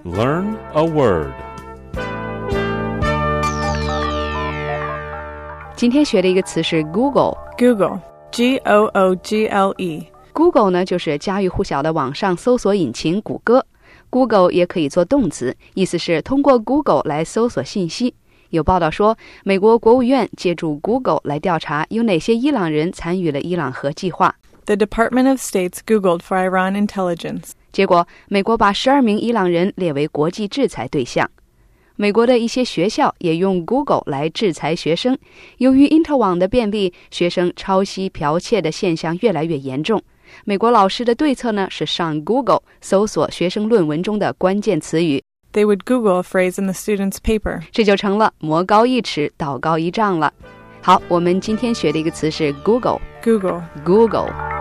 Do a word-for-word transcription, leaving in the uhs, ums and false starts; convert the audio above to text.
Learn a word. 今天学的一个词是 Google. Google, G O O G L E.Google 呢，就是家喻户晓的网上搜索引擎谷歌。Google 也可以做动词，意思是通过 Google 来搜索信息。有报道说，美国国务院借助 Google 来调查有哪些伊朗人参与了伊朗核计划。 The Department of State's Googled for Iran intelligence. 结果，美国把十二名伊朗人列为国际制裁对象。美国的一些学校也用 Google 来制裁学生。由于因特网的便利，学生抄袭剽窃的现象越来越严重。美国老师的对策呢，是上 Google 搜索学生论文中的关键词语。 They would Google a phrase in the student's paper. 这就成了魔高一尺，道高一丈了。好，我们今天学的一个词是 Google. Google. Google.